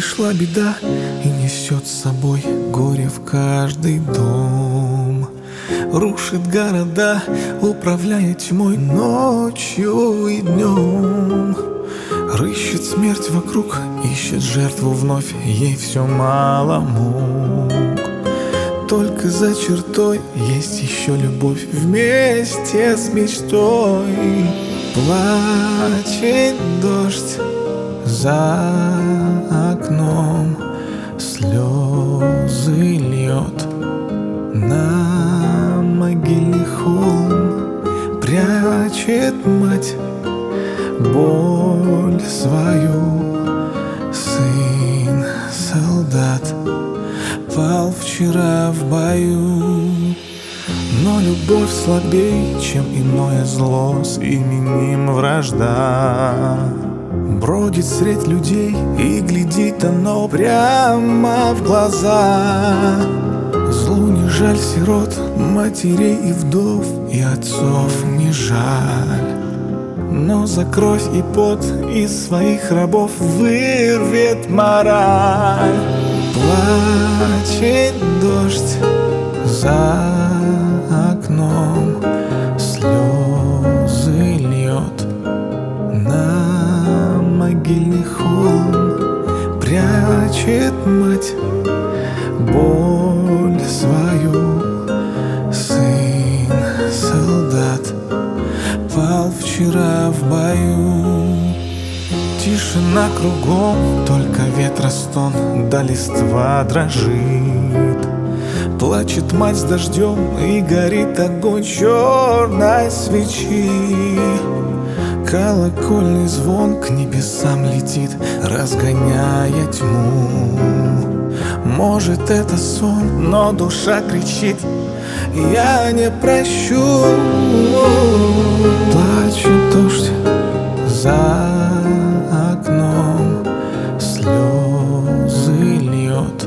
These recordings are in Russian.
пришла беда и несет с собой горе в каждый дом. Рушит города, управляя тьмой ночью и днем. Рыщет смерть вокруг, ищет жертву вновь, ей все мало мук. Только за чертой есть еще любовь вместе с мечтой. Плачет дождь за окном, слезы льет на могильный холм. Прячет мать боль свою, сын солдат пал вчера в бою. Но любовь слабей, чем иное зло, с именем вражда. Бродит средь людей и глядит оно прямо в глаза. Злу не жаль сирот, матерей и вдов, и отцов не жаль. Но за кровь и пот из своих рабов вырвет мораль. Плачет дождь за окном, слезы льет на могильный холм. Прячет мать боль свою, сын солдат пал вчера в бою. Тишина кругом, только ветра стон, да листва дрожит. Плачет мать с дождем, и горит огонь черной свечи. Колокольный звон к небесам летит, разгоняя тьму. Может, это сон, но душа кричит: я не прощу. Плачет дождь за окном, слезы льет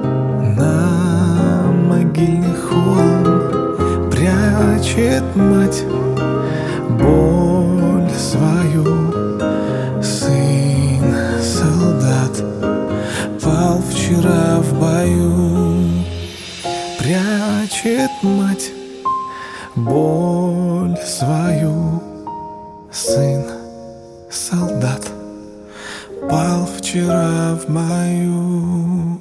на могильный холм. Прячет мать боль свою, сын солдат пал вчера в бою. Прячет мать боль свою, сын солдат пал вчера в бою.